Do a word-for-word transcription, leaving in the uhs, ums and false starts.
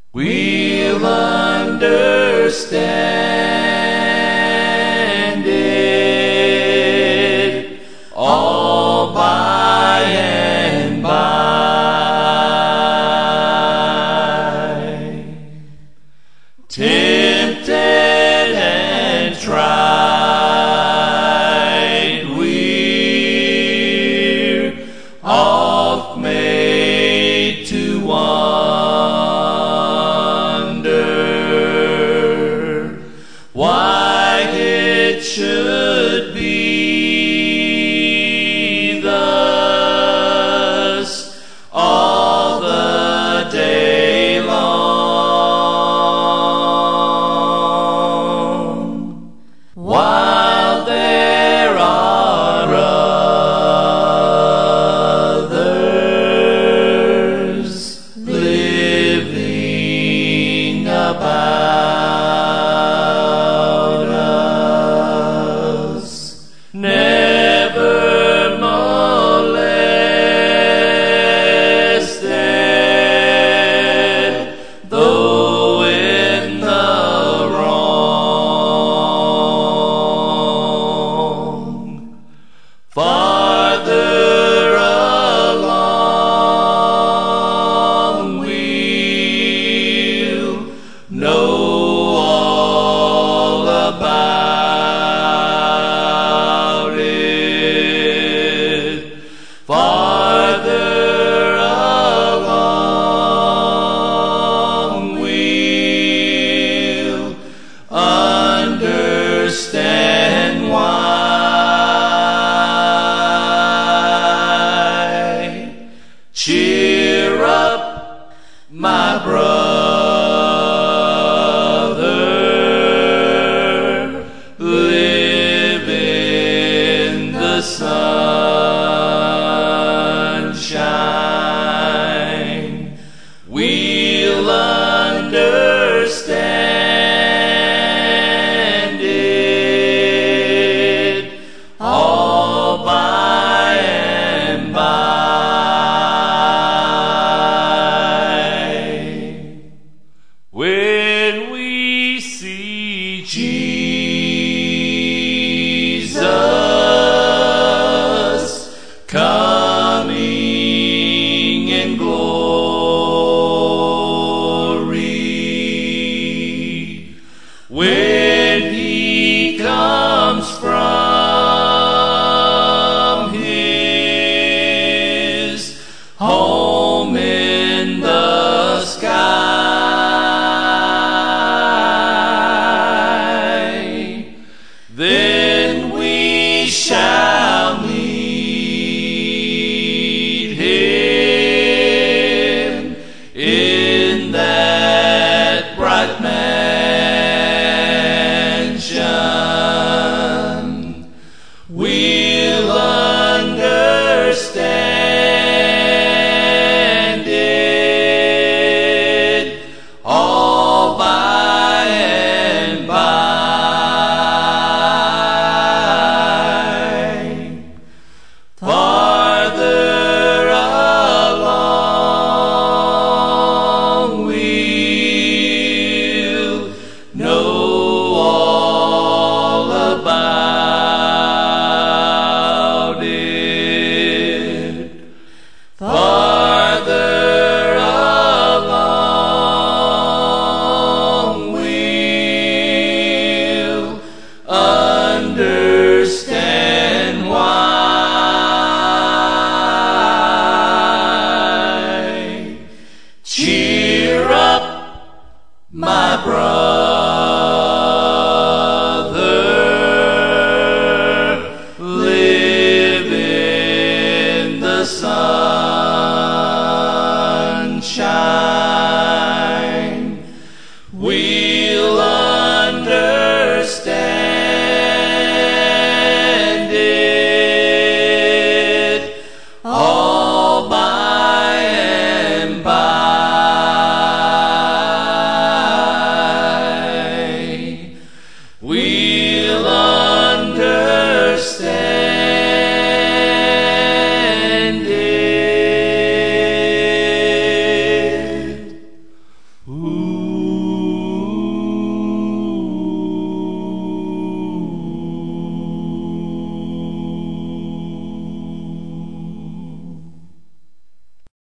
we'll understand it all by and by. Tempted and tried, we're oft made to wonder why it should be thus all the day long, while there are others living about us, never molested, though in the wrong. Farther along we'll know all about it. Farther along we'll understand why. Cheer up, my brother, live in the sunshine. We'll understand it all by and by. When we see Jesus coming in glory, when he comes from his home in the sky, then we shall meet him in that bright mansion. We'll understand it all by and by. Farther along we'll know all about it. Farther along we'll understand why. Cheer up, my brother,